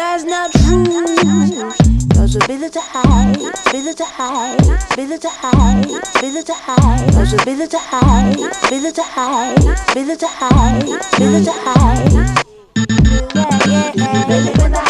that's not true. Cause ability to hide, ability to hide, ability to hide, ability to hide. Cause ability to hide, ability to hide, ability to hide, ability to hide. Yeah, yeah, yeah.